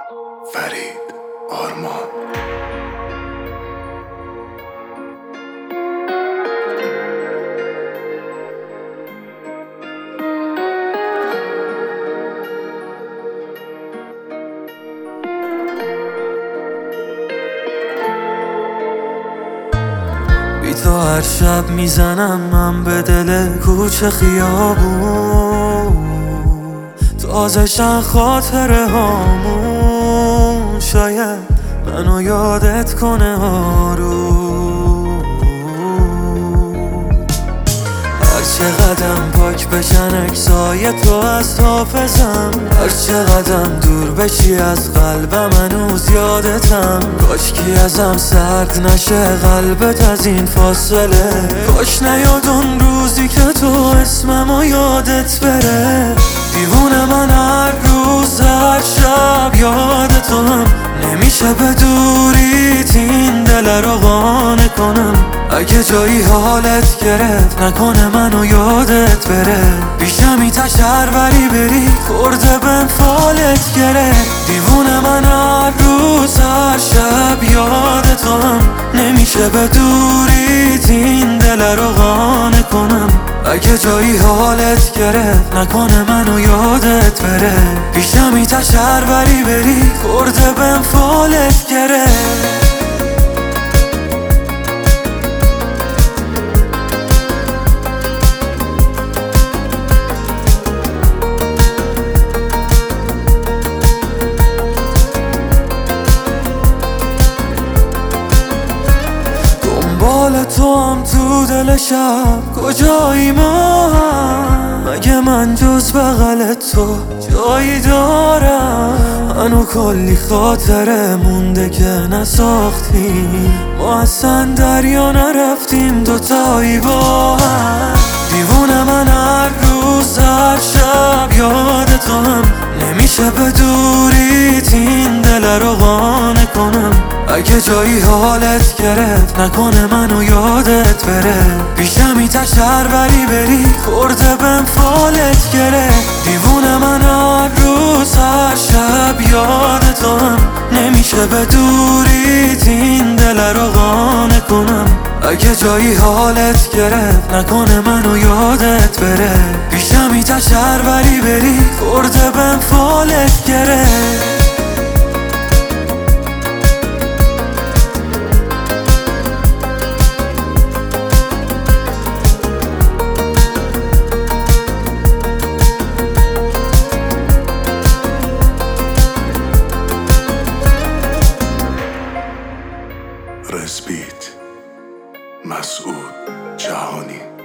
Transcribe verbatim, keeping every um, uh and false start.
فرید آرمان. بی تو هر شب میزنم من به دل کوچه خیابون، تازشن خاطره هامون، شاید منو یادت کنه آروم. هر چقدرم پاک بشن اکسای تو از حافظم، هر چقدرم دور بشی از قلبم هنوز یادتم. کاش کی ازم سرد نشه قلبت از این فاصله، کاش نیاد اون روزی که تو اسممو یادت بره. دیوونه من هر روز هر شب یاد تو هم، نمیشه به دوریت این دل رو قانع کنم. اگه جایی حالت گرفت نکنه منو یادت بره، پیشمی تشروری بری کرده بهم فالت گرفت. دیوونه من هر روز هر شب یاد تو هم، نمیشه به دوریت این دل رو قانع کنم. اگه جایی حالت گرفت نکنه منو یادت بره، پیشمی تشروری بری کرده بهم فالت گرفت. دنبال تو هم تو دل شب کجایی ما هم، مگه من جز بغل تو جایی دارم؟ هنو کلی خاطره مونده که نساختیم، ما اصلا دریا نرفتیم دوتایی با هم. دیوونه من هر روز هر شب یاد تو هم، نمیشه به دوریت این دل رو قانع کنم. اگه جایی حالت گرفت نکنه منو یادت بره، پیشمی تشروری بری کرده بهم فالت گرفت. دیوونه من هر روز هر شب یاد تو هم، نمیشه به دوریت این دل رو قانع کنم. اگه جایی حالت گرفت نکنه منو یادت بره، پیشمی تشروری بری کرده بهم فالت گرفت. رزبیت مسعود جهانی.